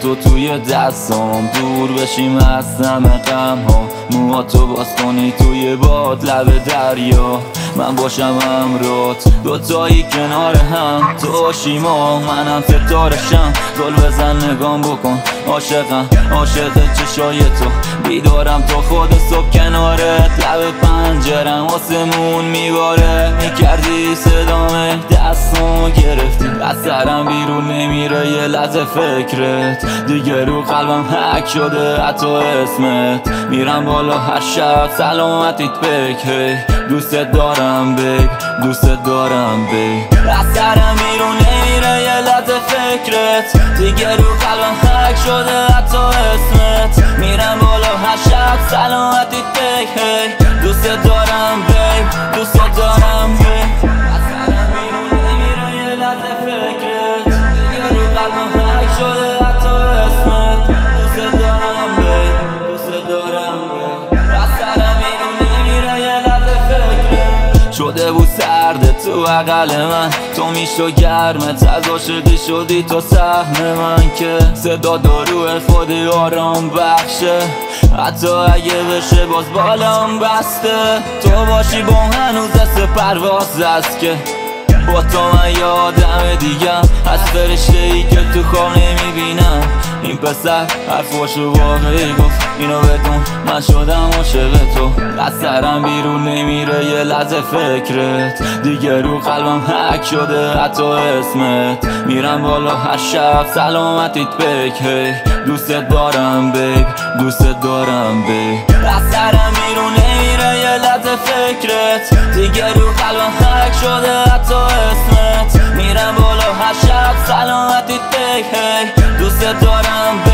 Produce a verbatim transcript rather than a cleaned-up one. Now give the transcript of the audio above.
تو توی دستام، دور بشیم از همه غم ها. موهاتو باز کنی توی باد لب دریا، من باشم امرات، دوتایی کنار هم. تو باشی ما، منم ستارشم. گل بزن نگام بکن، عاشقم عاشق چشای تو. بیدارم تا خود صبح کنارت، لب پنجرم آسمون میباره. میکردی صدامه دستامو گرفتی، از سرم بیرون نمیره یه لحظه فکرت. دیگه رو قلبم حک شده حتی اسمت. میرم بالا هر شب سلامتیت بک. دوست دارم بیب، دوست دارم بیب. از سرم بیرون نمیره یه لحظه فکرت. دیگه رو قلبم حک شده حتی اسمت. میرم بالا هر شب سلامتیت بک. دوست دارم بیب، دوست دارم بیب. از سرم بیرون نمیره یه لحظه فکرت. دیگه رو قلبم حک شده حتی اسمت. دوست دارم بیب، دوست دارم بیب. از سرم بیرون نمیره یه لحظه فکرت. شده بود سرده تو بغل من، تو میشو گرمت، از عاشقی شدی تو سهم من. که صدا داروی خودی آرام بخشه، حتی اگه بشه باز بالام بسته. تو باشی با هنوز دست پرواز است که با تو من یادم دیگم. از فرشته ای که تو خواب نمیبینم. این پسر حرفاشو واقعی گفت، اینو بدون من شدم عاشق تو. از سرم بیرون نمیره یه لحظه فکرت. دیگه رو قلبم حک شده حتی اسمت. میرم بالا هر شب سلامتیت بک. دوست دارم بیب، دوست دارم بیب. از سرم بیرون نمیره یه لحظه فکرت. دیگه رو قلبم حک شده حتی اسمت. میرم بالا هر شب سلامتیت بک. دوست دارم